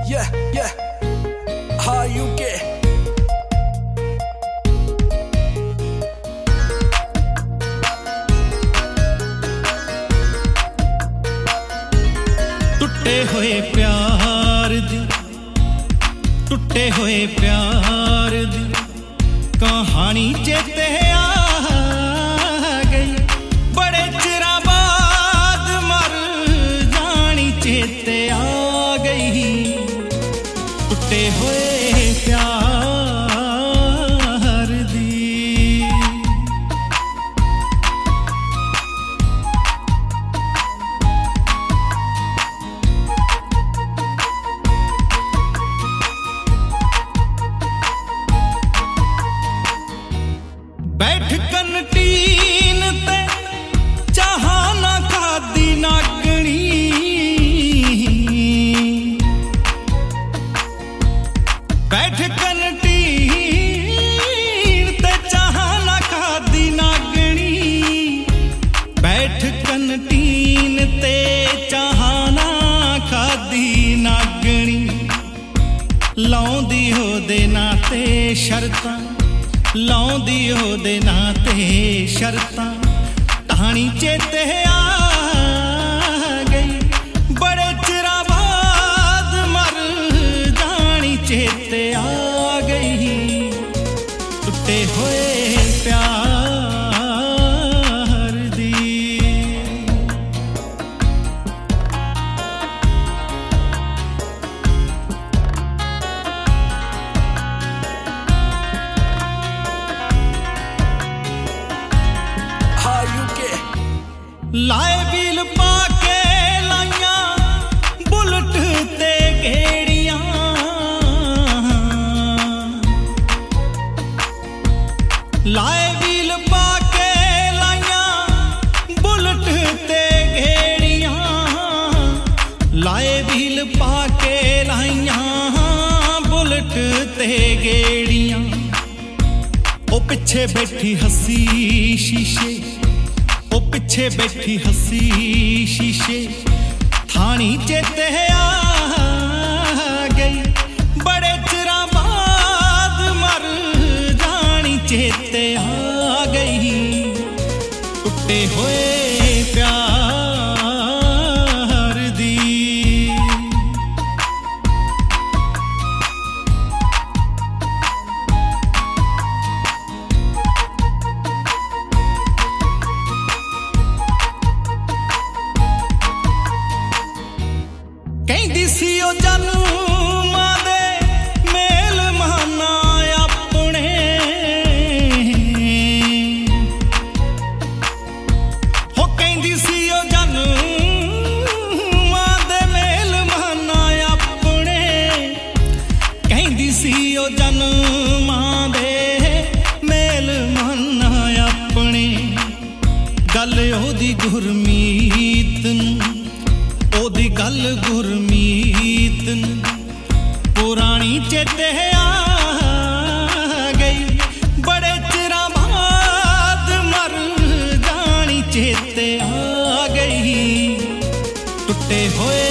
Yeah, yeah. How you get? टुटे हुए प्यार दी, टुटे हुए प्यार दी कहानी चेते आ गई। बड़े चिरा बाद मर जानी चेते आ गई। टुटे हुए प्यार दी। बैठ कंटीन ते चाह ना खादी नागणी। बैठ कंटीन ते चाह ना खादी नागणी। बैठ कंटीन ते चाह ना खादी नागणी। लाउंदी ओदे नाते शर्तां, लाउंदी ओदे नाते शर्तां कहानी चेते आ गई। बड़े चिरा बाद मर जानी चेते आ गई। टुटे हुए प्यार दी। लाए बील पाके लाइया बुलट ते गेड़ियां। लाए बील पाके लाइया बुलट ते गेड़ियां। लाए बील पाके लाइया बुलट ते गेड़ियां। ओ पिछे बैठी हसी शीशे, ओ पिछे बैठी हसी शीशे थानी चेते आ गई। बड़े चिरा बाद मर जानी चेते आ गई। टुटे हुए प्यार दी। कहंदी सी ओ जन्मां दे मेल महाना अपने। हो कहंदी सी ओ जन्मां दे मेल महाना अपने। कहंदी सी ओ जन्मां दे मेल महाना अपने। गल ओदी गुरमीत ओदी गल गुरमीत पुरानी चेते आ गई। बड़े चिरा बाद मर जानी चेते आ गई। टुटे हुए